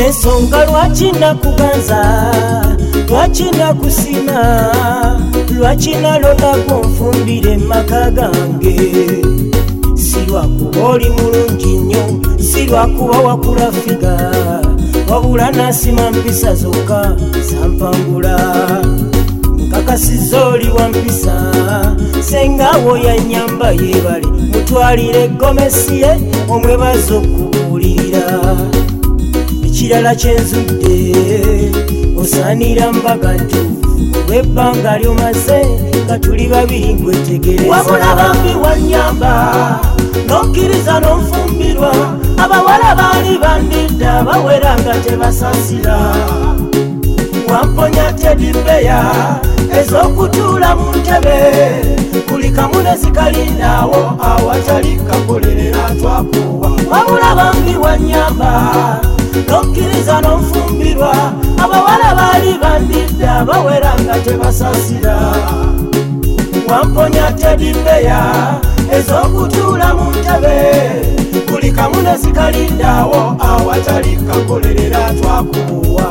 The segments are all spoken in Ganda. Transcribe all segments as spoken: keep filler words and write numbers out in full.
ensonga lwaki nakuganza lwaki nakusima lwaki nalondako nfumbire maka gange si lwakuba oli mulungi nnyo si lwakuba wakula figa wabula nasima mpisa zokka zampangula nkakasiza oli wa mpisa sengawo yanyamba yebale mutwalire gomesi ye omwebaza okubuulirira ekirala kyenzudde osaanira mbaga ntuufu olw'ebbanga lyomaze nga tuli babiri nkwetegereza wabula bambi wanyamba nokkiriza n'onfumbirwa abawala baali bandidda bawera nga tebasasira wamponya tedimbeya ez'okutuula mu ntebe buli kamu ne zikalindaawo awatali kakolerera twakuwa wabula bambi wanyamba nokkiriza n'onfumbirwa abawala baali bandidda bawera nga tebasasira wamponya tedimbeya ez'okutuula mu ntebe buli kamu ne zikalindaawo awatali kakolerera twakuwa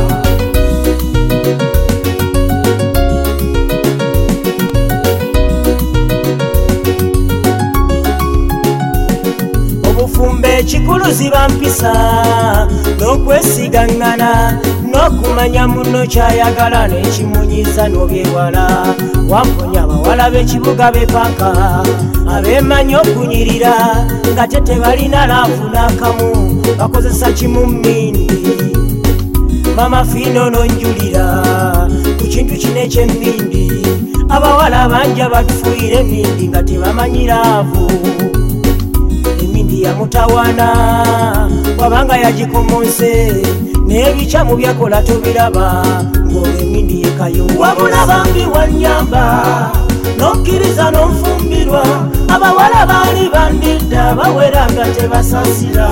ekikulu ziba mpisa n'okwesigaŋŋana n'okumanya muno kyayagala n'ekimunyiza n'obyewala wamponya abawala b'ekibuga bepanka abeemanyi okunyirira nga te tebalina laavu n'akamu bakozesa kimu mmindi mama fiino n'onjulira ku kintu kino eky'emmindi abawala banja batufuuyire emmindi nga tebamanyi laavu yamutawana wabanga yagikomonse n'ebikyamu byakola tobiraba ng'olw'emindi yekayunga wabula bambi wanyamba nokkiriza n'onfumbirwa abawala baali bandidda bawera nga tebasasira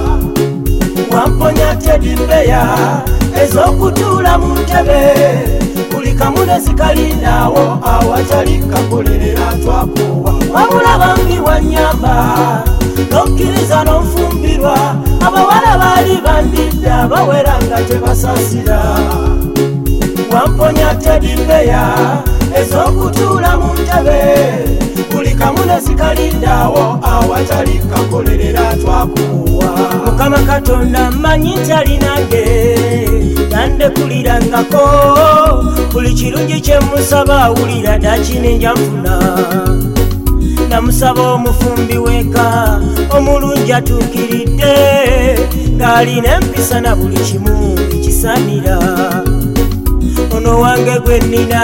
wamponya tedimbeya ez'okutuula mu ntebe buli kamu ne zikalindaawo awatali kakolerera twakuwa wabula bambi wanyamba nokkiriza n'onfumbirwa abawala baali bandidda bawera nga tebasasira wamponya tedimbeya ez'okutuula mu ntebe buli kamu ne zikalindaawo awatali kakolerera twakuwa mukama katonda mmanyi nti alinange yandekulirangako buli kirungi kye musaba awulira dakinenja nfuna namusaba omufumbi weka omulungi atuukiridde ng'alina empisa na buli kimu ekisaanira ono wange gwe nnina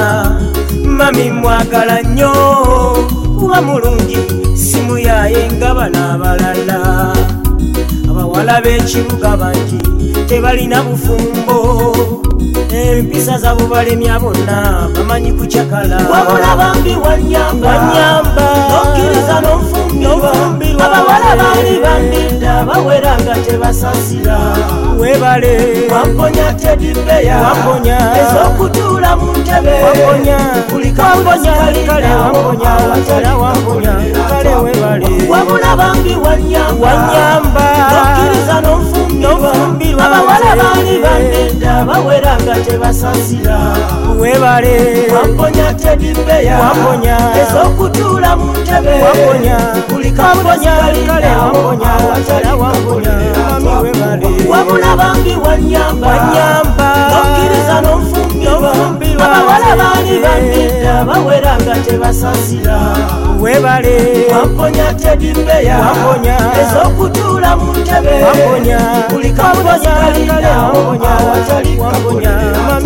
mami mwagala nnyo kuba mulungi simuyaye nga bano abalala abawala b'ekibuga bangi tebalina bufumbo empisa zabo balemya bonna bamanyi kucakala wabula bambi wanyamba wanyamba nokkiriza n'onfumbirwa abawala baali bandidda bawera nga tebasasira webale wamponya tedimbeya wamponya ez'okutuula mu ntebe wamponya buli kamunezikalindaawo awatali wamponya kale webale wabula bambi wanyamba wanyamba nokkiriza n'onfumbirwa abawala baali bandidda bawera nga tebasasira webale wamponya tedimbeya wamponya ez'okutuula mu ntebe wamponya buli kamunezikalindaawo awatali wamponya webale wabula bambi wanyamba wanyamba nokkiriza n'onfumbirwa abawala baali bandidda bawera nga tebasasira webale wamponya tedimbeya wamponya ez'okutuula mu ntebe wamponya buli kamunezikalindaawo awatali wamponya